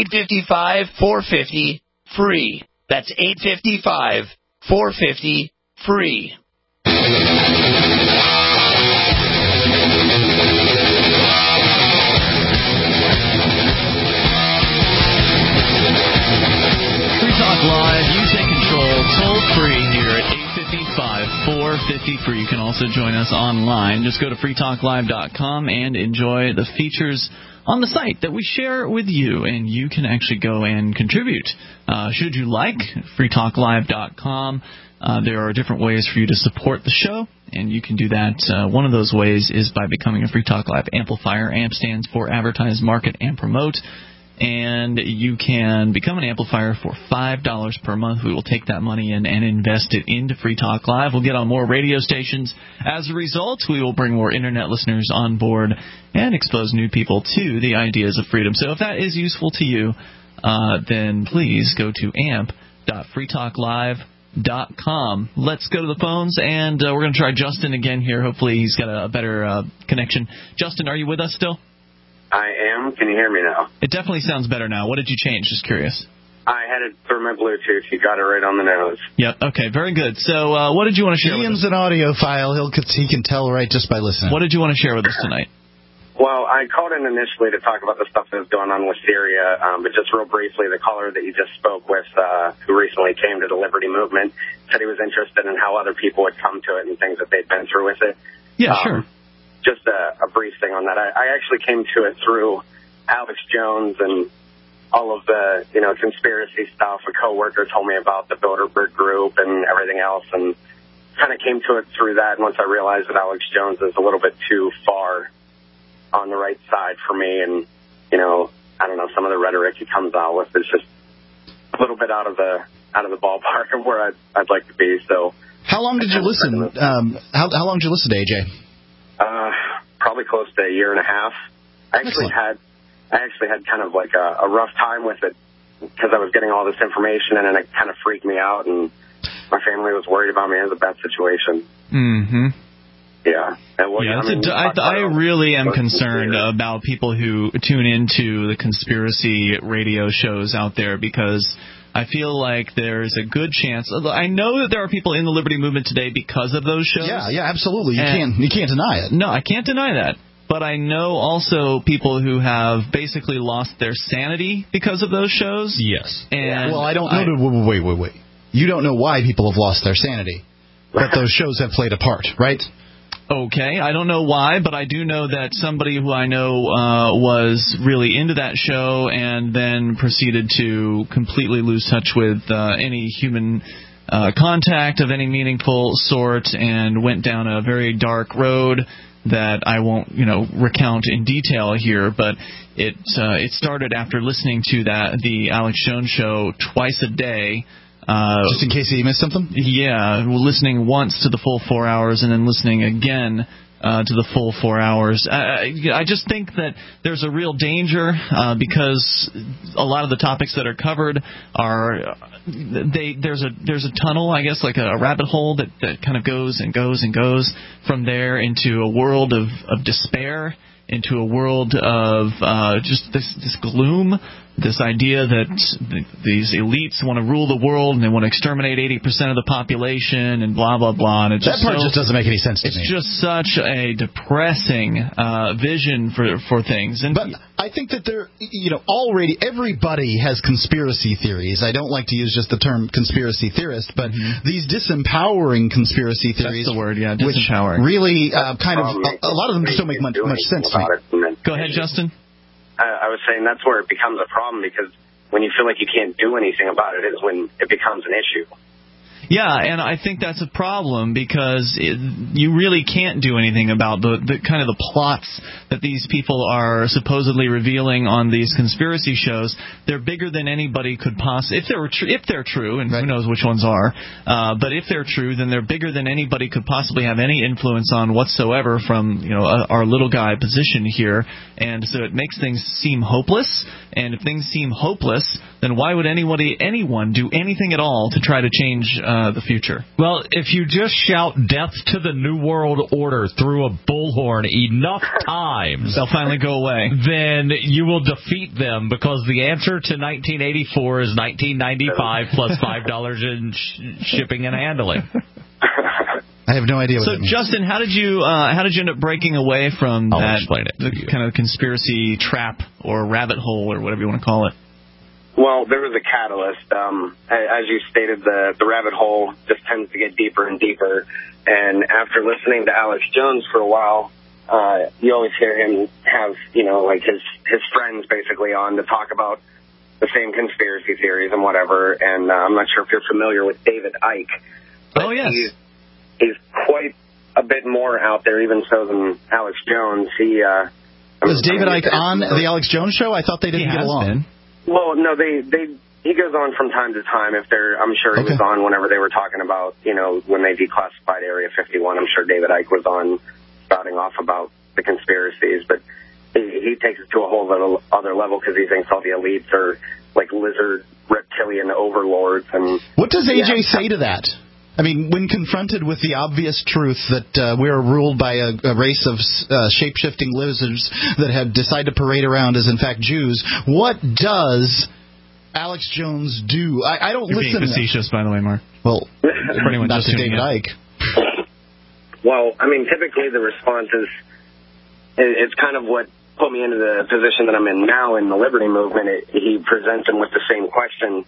855-450-FREE. That's 855-450-FREE. Free Talk Live. You take control. Toll free here at 855-450-FREE. You can also join us online. Just go to freetalklive.com and enjoy the features on the site that we share with you, and you can actually go and contribute. Should you like, freetalklive.com. There are different ways for you to support the show, and you can do that. One of those ways is by becoming a Free Talk Live amplifier. AMP stands for Advertise, Market, and Promote. And you can become an amplifier for $5 per month. We will take that money and invest it into Free Talk Live. We'll get on more radio stations. As a result, we will bring more Internet listeners on board and expose new people to the ideas of freedom. So if that is useful to you, then please go to amp.freetalklive.com. Let's go to the phones, and we're going to try Justin again here. Hopefully he's got a better connection. Justin, are you with us still? I am. Can you hear me now? It definitely sounds better now. What did you change? Just curious. I had it through my Bluetooth. You got it right on the nose. Yep. Okay. Very good. So, what did you want to share with us? Ian's an audiophile. He can tell right just by listening. What did you want to share with us tonight? Well, I called in initially to talk about the stuff that was going on with Syria, but just real briefly, the caller that you just spoke with, who recently came to the Liberty Movement, said he was interested in how other people would come to it and things that they'd been through with it. Yeah, sure. Just a brief thing on that. I actually came to it through Alex Jones and all of the, conspiracy stuff. A coworker told me about the Bilderberg Group and everything else, and kind of came to it through that. And once I realized that Alex Jones is a little bit too far on the right side for me, and, I don't know, some of the rhetoric he comes out with is just a little bit out of the ballpark of where I'd like to be. So, how long did you listen? How long did you listen to AJ? Probably close to a year and a half. I actually had kind of like a rough time with it because I was getting all this information, and then it kind of freaked me out, and my family was worried about me. It was a bad situation. Mm-hmm. Yeah. I really am concerned about people who tune into the conspiracy radio shows out there, because I feel like there's a good chance. I know that there are people in the Liberty Movement today because of those shows. Yeah, absolutely. You can't deny it. No, I can't deny that. But I know also people who have basically lost their sanity because of those shows. Yes. And I don't know. Wait. You don't know why people have lost their sanity, but those shows have played a part, right? Okay, I don't know why, but I do know that somebody who I know was really into that show and then proceeded to completely lose touch with any human contact of any meaningful sort, and went down a very dark road that I won't, recount in detail here, but it started after listening to the Alex Jones show twice a day. Just in case you missed something? Yeah, listening once to the full 4 hours and then listening again to the full 4 hours. I just think that there's a real danger because a lot of the topics that are covered are there's a tunnel, I guess, like a rabbit hole that kind of goes and goes and goes from there into a world of despair, into a world of just this gloom, this idea that these elites want to rule the world and they want to exterminate 80% of the population and blah, blah, blah. And that part just doesn't make any sense to me. It's just such a depressing vision for things. But I think that already everybody has conspiracy theories. I don't like to use just the term conspiracy theorist, but these disempowering conspiracy theories. That's the word, yeah, disempowering. Which really a lot of them just don't make much sense to me. Go ahead, Justin. I was saying that's where it becomes a problem, because when you feel like you can't do anything about it is when it becomes an issue. Yeah, and I think that's a problem because you really can't do anything about the kind of the plots that these people are supposedly revealing on these conspiracy shows. They're bigger than anybody could possibly, if they're true, and who knows which ones are. But if they're true, then they're bigger than anybody could possibly have any influence on whatsoever from our little guy position here. And so it makes things seem hopeless. And if things seem hopeless, then why would anyone do anything at all to try to change the future? Well, if you just shout death to the New World Order through a bullhorn enough times, they'll finally go away. Then you will defeat them, because the answer to 1984 is 1995 plus $5 in shipping and handling. I have no idea what that means. Justin, how did you end up breaking away from that kind of conspiracy trap or rabbit hole or whatever you want to call it? Well, there was a catalyst. As you stated, the rabbit hole just tends to get deeper and deeper. And after listening to Alex Jones for a while, you always hear him have, like his friends basically on to talk about the same conspiracy theories and whatever. And I'm not sure if you're familiar with David Icke. Oh, yes. He's quite a bit more out there, even so, than Alex Jones. Was David Icke on the Alex Jones show? I thought they didn't get along. Well, no, he goes on from time to time. I'm sure he was on whenever they were talking about, when they declassified Area 51. I'm sure David Icke was on spouting off about the conspiracies, but he takes it to a whole other level because he thinks all the elites are like lizard reptilian overlords. And what does AJ say to that? I mean, when confronted with the obvious truth that we are ruled by a race of shape-shifting lizards that have decided to parade around as, in fact, Jews, what does Alex Jones do? I don't You're listen being facetious, by the way, Mark. Well, not to David Icke. Well, I mean, typically the response is it's kind of what put me into the position that I'm in now in the Liberty Movement. He presents him with the same question,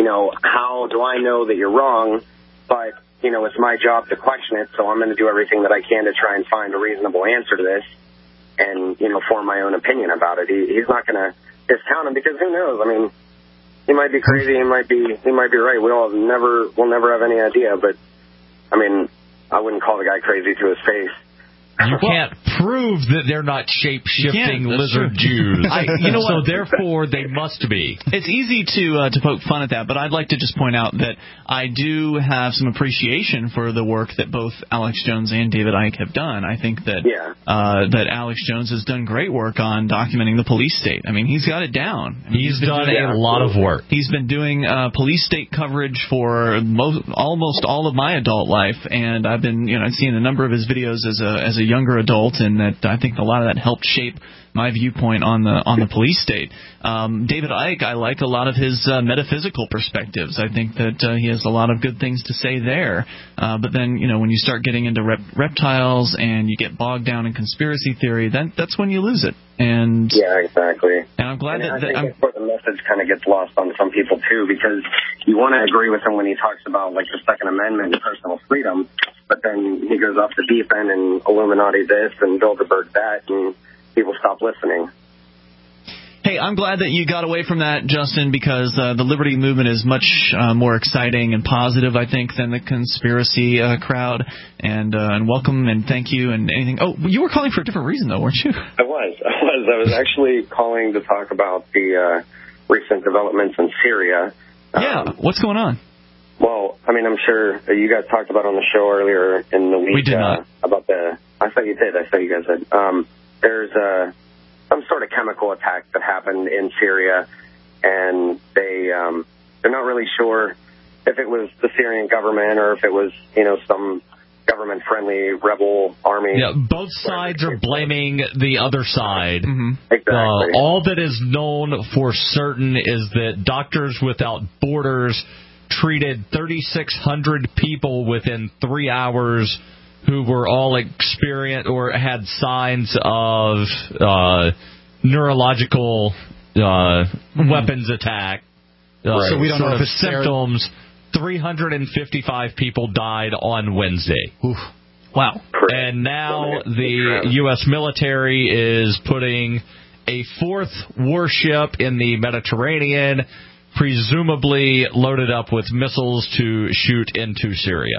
how do I know that you're wrong? But it's my job to question it, so I'm going to do everything that I can to try and find a reasonable answer to this and, form my own opinion about it. He's not going to discount him because who knows? I mean, he might be crazy, he might be right. We'll never have any idea, but, I mean, I wouldn't call the guy crazy to his face. You can't prove that they're not shape-shifting lizard Jews. So therefore, they must be. It's easy to poke fun at that, but I'd like to just point out that I do have some appreciation for the work that both Alex Jones and David Icke have done. I think that that Alex Jones has done great work on documenting the police state. I mean, he's got it down. He's done a lot of work. He's been doing police state coverage for almost all of my adult life, and I've been seeing a number of his videos as a younger adult, and that I think a lot of that helped shape my viewpoint on the police state. David Icke, I like a lot of his metaphysical perspectives. I think that he has a lot of good things to say there. But then, when you start getting into reptiles and you get bogged down in conspiracy theory, that's when you lose it. And yeah, exactly. And I'm glad I think that's where the message kind of gets lost on some people too, because you want to agree with him when he talks about like the Second Amendment and personal freedom, but then he goes off the deep end and Illuminati this and Bilderberg that, and people stop listening. Hey, I'm glad that you got away from that, Justin, because the Liberty Movement is much more exciting and positive, I think, than the conspiracy crowd. And welcome and thank you and anything. Oh, you were calling for a different reason, though, weren't you? I was actually calling to talk about the recent developments in Syria. Yeah, what's going on? Well, I mean, I'm sure you guys talked about on the show earlier in the week we did not. About the I thought you did. I thought you guys did. There's some sort of chemical attack that happened in Syria, and they're not really sure if it was the Syrian government or if it was, some government-friendly rebel army. Yeah, both sides are blaming the other side. Mm-hmm. Exactly. All that is known for certain is that Doctors Without Borders treated 3,600 people within 3 hours who were all experienced or had signs of neurological weapons attack. So we don't know if it's symptoms. 355 people died on Wednesday. Oof. Wow. And now the U.S. military is putting a fourth warship in the Mediterranean, presumably loaded up with missiles to shoot into Syria.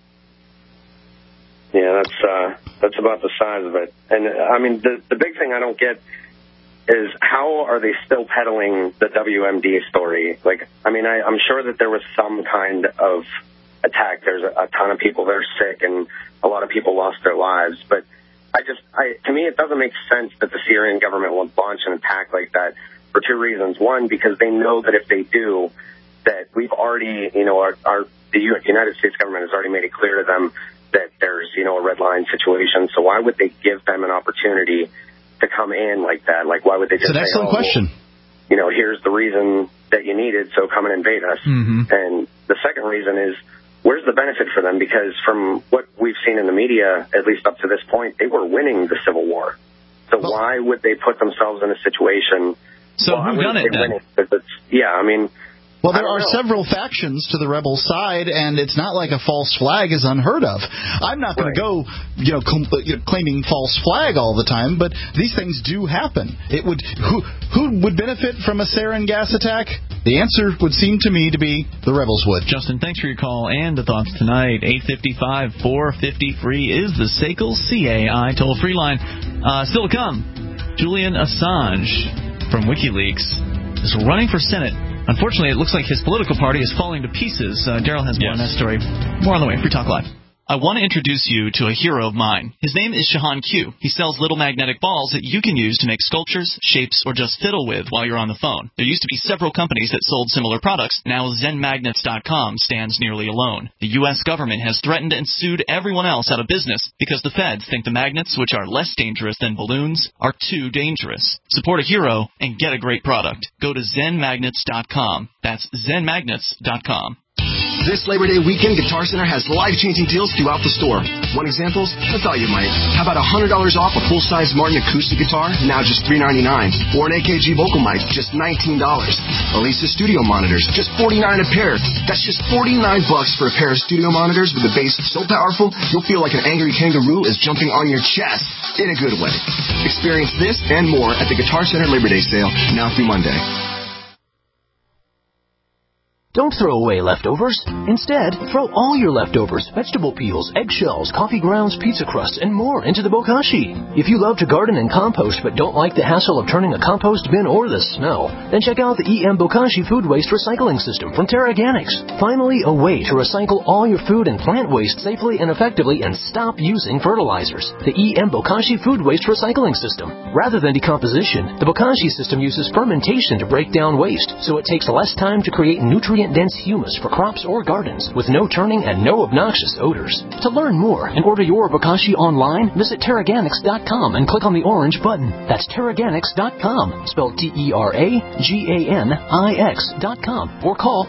Yeah, that's about the size of it. And, I mean, the big thing I don't get is how are they still peddling the WMD story? Like, I mean, I'm sure that there was some kind of attack. There's a ton of people that are sick and a lot of people lost their lives. But to me, it doesn't make sense that the Syrian government will launch an attack like that for two reasons. One, because they know that if they do, that we've already, the United States government has already made it clear to them that there's, a red line situation. So why would they give them an opportunity to come in like that? Like, why would they just say, it's an excellent question. Well, here's the reason that you need it, so come and invade us. Mm-hmm. And the second reason is, where's the benefit for them? Because from what we've seen in the media, at least up to this point, they were winning the civil war. So why would they put themselves in a situation? So who done it then? Well, there are several factions to the rebel side, and it's not like a false flag is unheard of. I'm not going to go, claiming false flag all the time, but these things do happen. Who would benefit from a sarin gas attack? The answer would seem to me to be the rebels would. Justin, thanks for your call and the thoughts tonight. 855-450-FREE is the SACL CAI toll-free line. Still to come, Julian Assange from WikiLeaks is running for Senate. Unfortunately, it looks like his political party is falling to pieces. Daryl has more on that story. More on the way. Free Talk Live. I want to introduce you to a hero of mine. His name is Shahan Q. He sells little magnetic balls that you can use to make sculptures, shapes, or just fiddle with while you're on the phone. There used to be several companies that sold similar products. Now ZenMagnets.com stands nearly alone. The U.S. government has threatened and sued everyone else out of business because the feds think the magnets, which are less dangerous than balloons, are too dangerous. Support a hero and get a great product. Go to ZenMagnets.com. That's ZenMagnets.com. This Labor Day weekend, Guitar Center has life-changing deals throughout the store. One example, I thought you might. How about $100 off a full-size Martin acoustic guitar, now just $3.99. Or an AKG vocal mic, just $19. Alesis studio monitors, just $49 a pair. That's just $49 for a pair of studio monitors with a bass so powerful, you'll feel like an angry kangaroo is jumping on your chest, in a good way. Experience this and more at the Guitar Center Labor Day sale, now through Monday. Don't throw away leftovers. Instead, throw all your leftovers, vegetable peels, eggshells, coffee grounds, pizza crusts, and more into the bokashi. If you love to garden and compost but don't like the hassle of turning a compost bin or the smell, then check out the EM Bokashi Food Waste Recycling System from TerraGanix. Finally, a way to recycle all your food and plant waste safely and effectively and stop using fertilizers. The EM Bokashi Food Waste Recycling System. Rather than decomposition, the Bokashi system uses fermentation to break down waste, so it takes less time to create nutrient-dense humus for crops or gardens with no turning and no obnoxious odors. To learn more and order your Bokashi online, visit TerraGanix.com and click on the orange button. That's TerraGanix.com, spelled TerraGanix.com, or call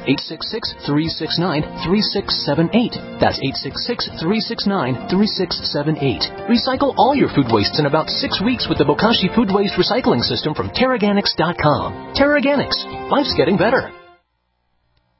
866-369-3678. That's 866-369-3678. Recycle all your food wastes in about 6 weeks with the Bokashi Food Waste Recycling System from TerraGanix.com. TerraGanix. Life's getting better.